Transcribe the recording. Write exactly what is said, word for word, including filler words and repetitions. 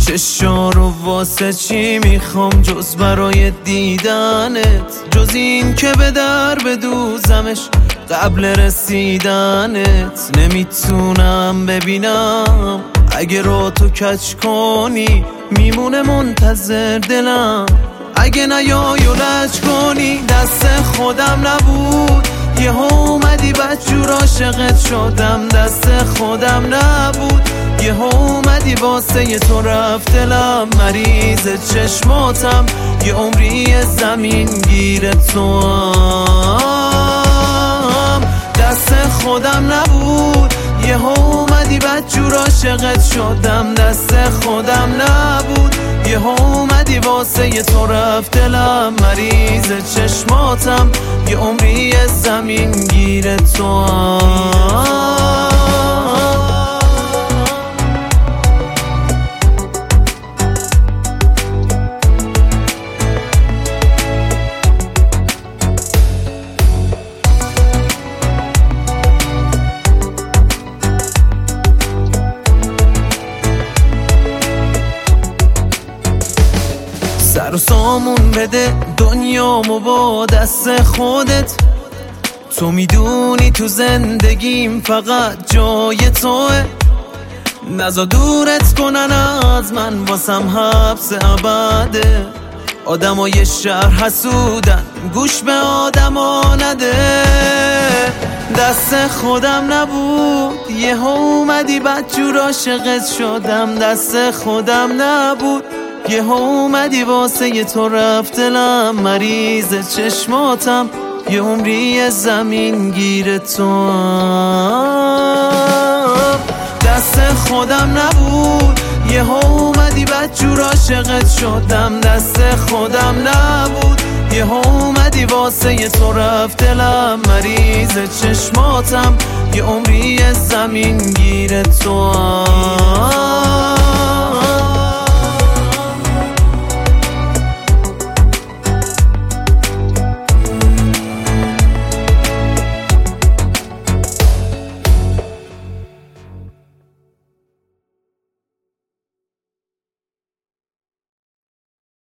چشا رو واسه چی میخوام جز برای دیدنت، جز این که به در بدوزمش قبل رسیدنت. نمیتونم ببینم اگه رو تو کچ کنی، میمونه منتظر دلم اگه نیای و لج کنی. دست خودم نبود یه اومدی بدجور عاشقت شدم، دست خودم نبود یه اومدی واسه تو رفت دلم. مریض چشماتم یه عمری زمین گیر تو هم. دست خودم نبود یه اومدی بدجور عاشقت شدم، دست خودم نبود یه اومدی واسه تو رفت دلم. مریض چشماتم یه عمری زمین گیر تو هم. سر و سامون بده دنیامو با دست خودت، تو میدونی تو زندگیم فقط جای توه. نزا دورت کنن از من واسم حبس ابده، آدمای شهر حسودن گوش به آدما نده. دست خودم نبود یه اومدی بدجور عاشقت شدم، دست خودم نبود یه اومدی واسه تو رفت دلم. مریض چشماتم یه عمری زمین گیر تو هم. دست خودم نبود یه اومدی بدجور عاشقت شدم، دست خودم نبود یه اومدی واسه تو رفت دلم. مریض چشماتم یه عمری زمین گیر تو هم.